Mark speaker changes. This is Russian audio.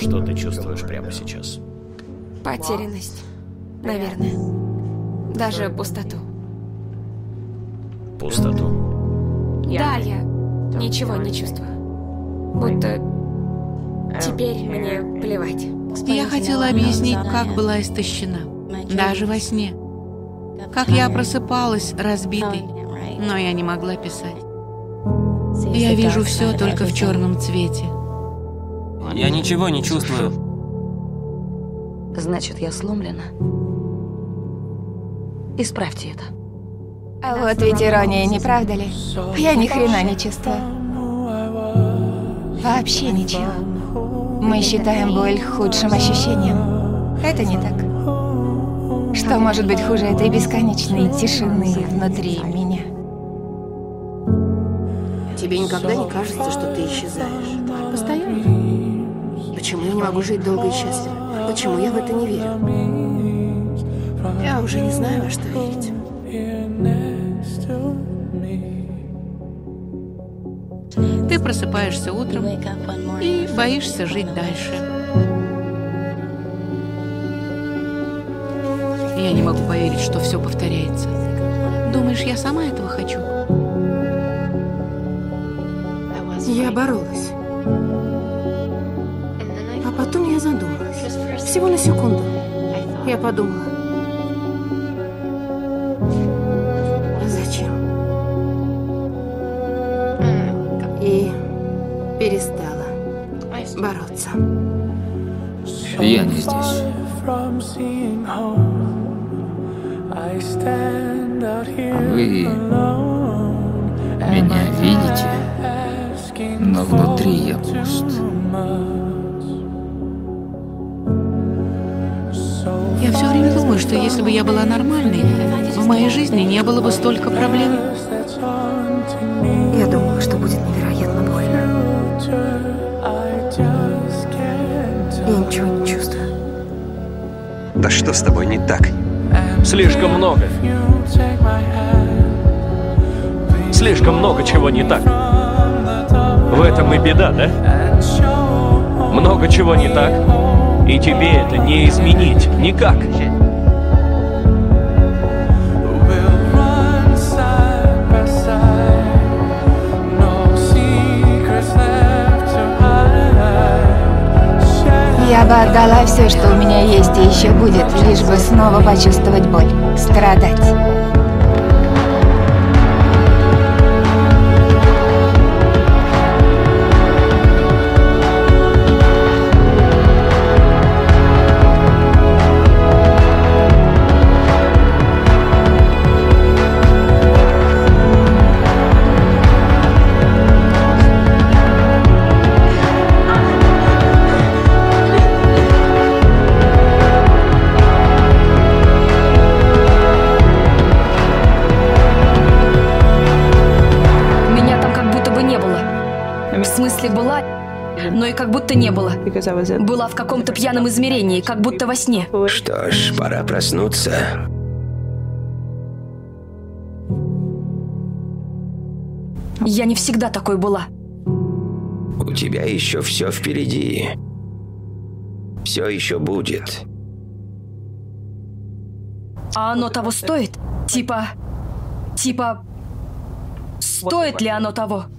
Speaker 1: Что ты чувствуешь прямо сейчас?
Speaker 2: Потерянность, наверное. Даже пустоту.
Speaker 1: Пустоту?
Speaker 2: Да, я ничего не чувствую. Будто теперь мне плевать.
Speaker 3: Я хотела объяснить, как была истощена. Даже во сне. Как я просыпалась разбитой, но я не могла писать. Я вижу все только в черном цвете.
Speaker 4: Я ничего не чувствую.
Speaker 5: Значит, я сломлена. Исправьте это.
Speaker 2: А вот ведь ирония, не правда ли? Я ни хрена не чувствую. Вообще ничего. Мы считаем боль худшим ощущением. Это не так. Что может быть хуже этой бесконечной тишины внутри меня?
Speaker 5: Тебе никогда не кажется, что ты исчезаешь? Постоянно. Почему я не могу жить долго и счастливо? Почему я в это не верю? Я уже не знаю, во что верить.
Speaker 3: Ты просыпаешься утром и боишься жить дальше. Я не могу поверить, что все повторяется. Думаешь, я сама этого хочу?
Speaker 5: Я боролась. А потом я задумалась. Всего на секунду. Я подумала. Зачем? И перестала бороться.
Speaker 6: Я не здесь. Вы меня видите, но внутри я пуст.
Speaker 3: Я все время думаю, что если бы я была нормальной, в моей жизни не было бы столько проблем.
Speaker 5: Я думала, что будет невероятно больно. Я ничего не чувствую.
Speaker 7: Да что с тобой не так?
Speaker 1: Слишком много. Слишком много чего не так. В этом и беда, да? Много чего не так, и тебе это не изменить никак.
Speaker 2: Я бы отдала все, что у меня есть и еще будет, лишь бы снова почувствовать боль, страдать.
Speaker 8: В смысле была, но и как будто не было. Была в каком-то пьяном измерении, как будто во сне.
Speaker 9: Что ж, пора проснуться.
Speaker 8: Я не всегда такой была.
Speaker 9: У тебя еще все впереди. Все еще будет.
Speaker 8: А оно того стоит? Типа... Стоит ли оно того?